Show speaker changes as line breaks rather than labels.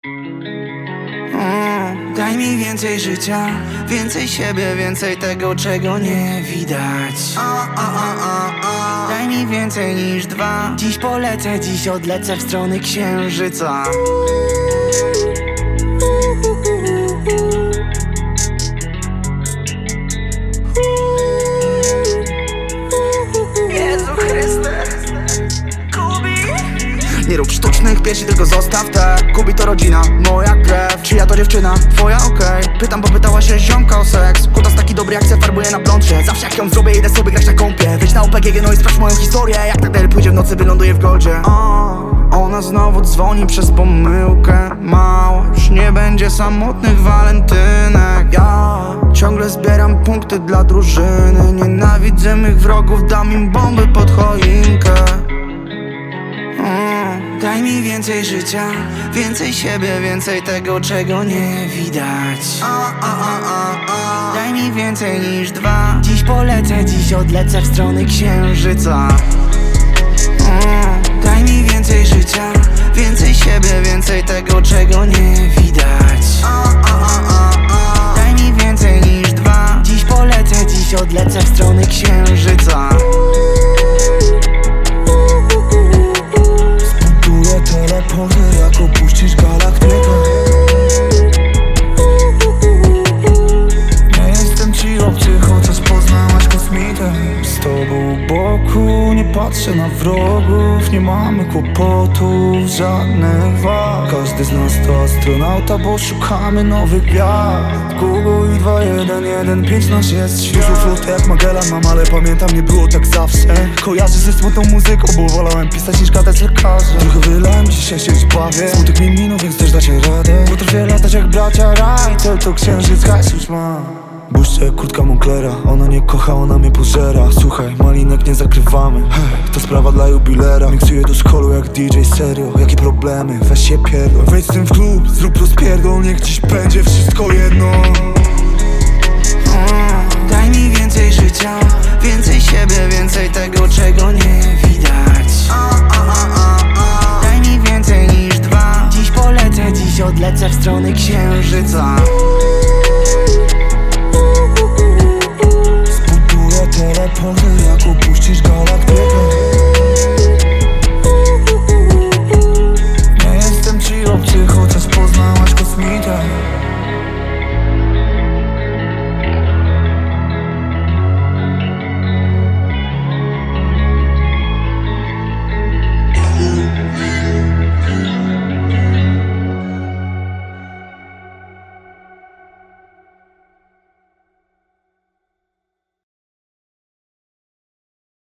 Daj mi więcej życia, więcej siebie, więcej tego, czego nie widać. Daj mi więcej niż dwa. Dziś polecę, dziś odlecę w stronę księżyca. Jezu Chryste, Kubi. Nie rób sztucznych piersi, tylko zostaw te. Kubi to rodzina, moja krew. Czyja to dziewczyna? Twoja, okej. Pytam, bo pytała się ziomka o seks. Kutas taki dobry jak se farbuje na blondzie. Zawsze jak ją zrobię, idę sobie grać na kąpie. Wejdź na OPGG, no i sprawdź moją historię. Jak tak dalej pójdzie w nocy, wyląduje w goldzie. Ona znowu dzwoni przez pomyłkę. Mało, już nie będzie samotnych walentynek. Ja ciągle zbieram punkty dla drużyny. Nienawidzę mych wrogów, dam im bomby pod choinkę. Daj mi więcej życia, więcej siebie, więcej tego, czego nie widać. Daj mi więcej niż dwa. Dziś polecę, dziś odlecę w stronę księżyca. Daj mi więcej życia, więcej siebie, więcej tego, czego nie widać. Daj mi więcej niż dwa. Dziś polecę, dziś odlecę w stronę księżyca.
Zbuduję teleporty, jak opuścisz galaktykę. Nie jestem ci obcy, chociaż poznałaś kosmitę. Z tobą u boku, nie patrzę na wrogów. Nie mamy kłopotów, żadnych wad. Każdy z nas to astronauta, bo szukamy nowych gwiazd. Google i 2115 nas jest. Świeżo flot jak Magellan mam, ale pamiętam, nie było tak zawsze. Kojarzę ze smutną muzyką, bo wolałem pisać niż gadać z lekarzem. Trochę wylałem, dzisiaj się bawię. Smutek mi minął, więc też dacie radę. Potrafię latać jak bracia Wright. Cel to księżyc, hajs już ma. Błyszczę jak kurtka Monclera. Ona nie kocha, ona mnie pożera. Słuchaj, malinek nie zakrywamy. Hej, to sprawa dla jubilera. Miksuję do szkolu jak DJ, serio. Jakie problemy? Weź się pierdol. Wejdź z tym w klub, zrób rozpierdol. Niech dziś będzie wszystko jedno.
Daj mi więcej życia, więcej siebie, więcej tego, czego nie widać. Daj mi więcej niż dwa. Dziś polecę, dziś odlecę w stronę księżyca.
Zbuduję teleporty, jak opuścisz galaktykę.